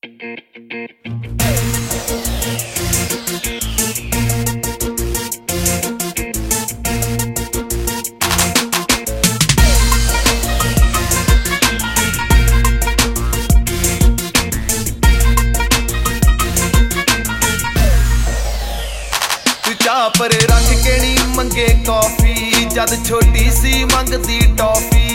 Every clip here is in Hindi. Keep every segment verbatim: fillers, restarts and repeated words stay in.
चाह पर रख के नी मंगे कॉफी, जद छोटी सी मंगदी टॉफी।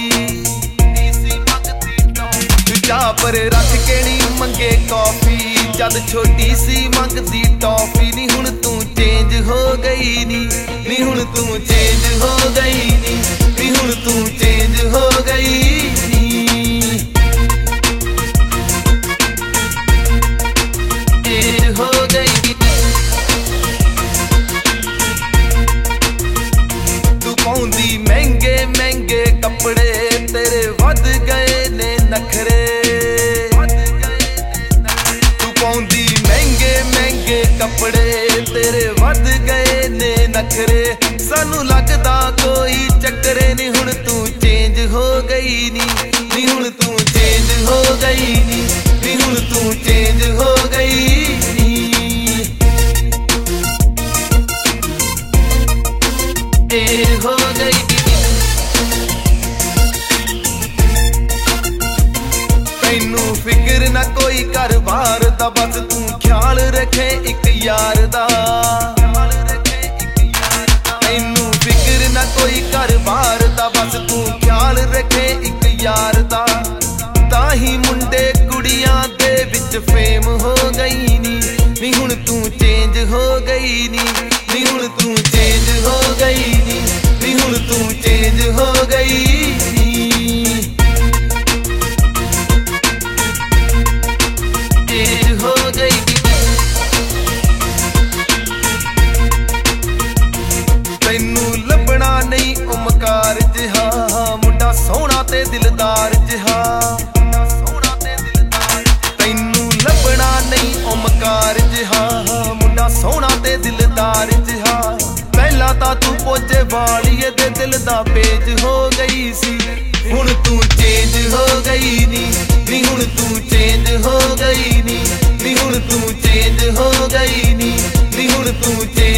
तू चाह पर रख के नी मंगे कॉफी, जद छोटी सी मंगदी टॉफी। नी हुण तू चेंज हो गई नी, नी हुण तू चेंज हो गई नी, नी हुण तू चेंज हो गई नी। चेंज हो गई पाउंदी महंगे महंगे कपड़े, तेरे वध गए ने नखरे। तू पाउंदी महंगे महंगे कपड़े, तेरे वध गए ने नखरे। सानू लगदा कोई चक्करे नी, हुण तू चेंज हो गई नी, नी हुण तू चेंज हो गई नी, नी हुण तू चेंज हो गई नी। हो गई तैनू फिक्र ना कोई घर बार दा, बस तू ख्याल रखे एक यार दा। तैनू फिक्र ना कोई घर बार दा, बस तू ख्याल रखे एक यार दा। ताही मुंडे कुड़ियां दे विच फेम हो गई नी, नी हुण तू चेंज हो गई नी, नी हुण तू चेंज हो गई नी, नी हुण तू चेंज हो गई नी। चेंज हो गई तैनू लभना नहीं ओमकार जिहा, मुंडा सोहना ते दिलदार जिहा। तैनू लभना नहीं ओमकार जिहा, मुंडा सोहना ते दिलदार जिहा। पहला तां तू पोचे वालिए दे दिल दा पेज हो गई सी, हुण तू चेंज हो गई नी, नी हुण तू चेंज हो गई नी, नी हुण तू चेंज हो गई नी, नी हुण तू चेंज